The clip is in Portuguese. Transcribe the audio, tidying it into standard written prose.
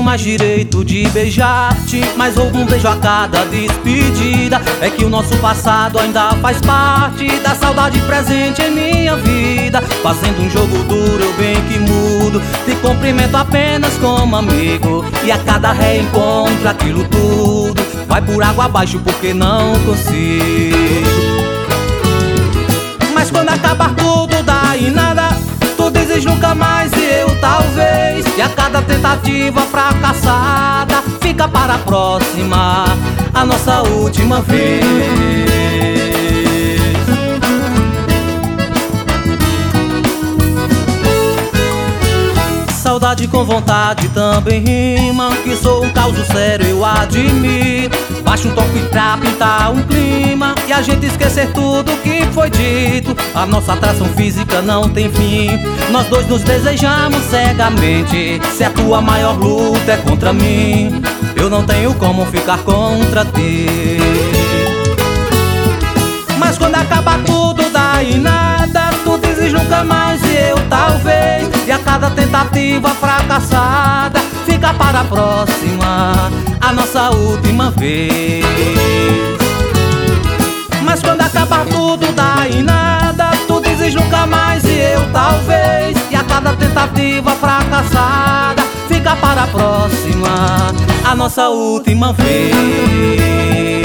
mais direito de beijar-te, mas roubo um beijo a cada despedida. É que o nosso passado ainda faz parte da saudade presente em minha vida. Fazendo um jogo duro eu bem que mudo, te cumprimento apenas como amigo, e a cada reencontro aquilo tudo vai por água abaixo porque não consigo. Mas quando acabar tudo dá em nada, tu dizes nunca mais e eu talvez, e a cada tentativa fracassada fica para a próxima, a nossa última vez. Saudade com vontade também rima, que sou um causo sério eu admito. Baixa um toque pra pintar um clima e a gente esquecer tudo que foi dito. A nossa atração física não tem fim, nós dois nos desejamos cegamente. Se a tua maior luta é contra mim, eu não tenho como ficar contra ti. Mas quando acabar tudo dá em nada, tu dizes nunca mais e eu talvez, e a cada tentativa fracassada fica para a próxima, a nossa última vez. Mas quando acabar tudo dá em nada, tu dizes nunca mais e eu talvez, e a cada tentativa fracassada fica para a próxima, a nossa última vez.